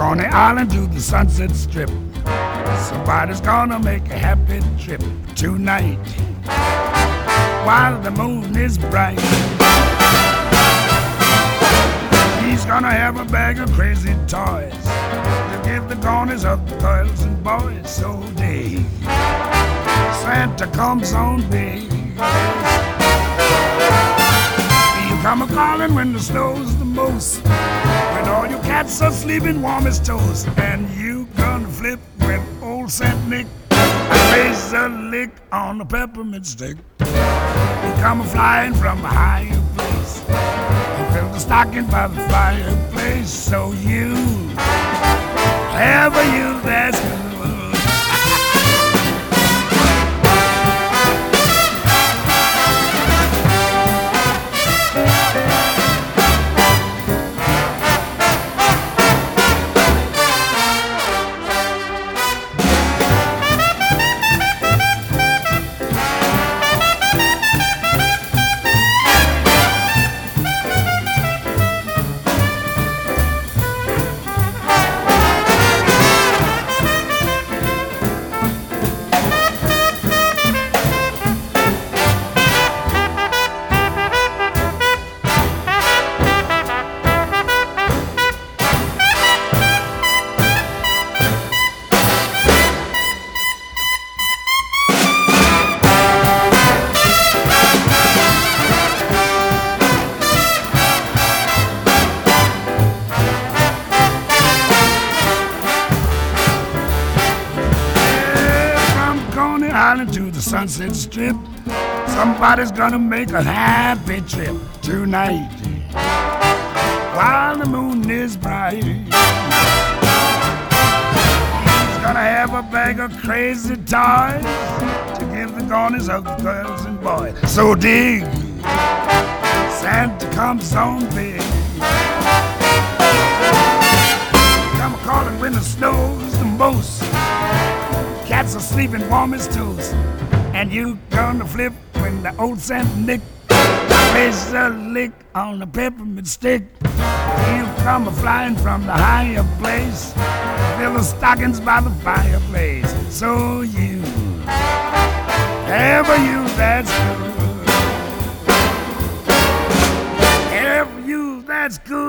Coney Island to the Sunset Strip. Somebody's gonna make a happy trip tonight while the moon is bright. He's gonna have a bag of crazy toys to give the corners of the girls and boys. So day Santa comes on big. You come a-calling when the snow's the most, when all your cats are sleeping warm as toast, and you gonna flip when old Saint Nick plays a lick on the peppermint stick. You come a-flying from a higher place and fill the stocking by the fireplace. So you, ever you, that's good. Island to the Sunset Strip. Somebody's gonna make a happy trip tonight while the moon is bright. He's gonna have a bag of crazy toys to give the corners of the girls and boys. So dig, Santa comes on big. Come a-calling when the snow's the most, cats are sleeping warm as toast, and you gonna flip when the old Saint Nick plays a lick on the peppermint stick. You come a-flying from the higher place, fill the stockings by the fireplace. So you, ever you, that's good. Ever you, that's good.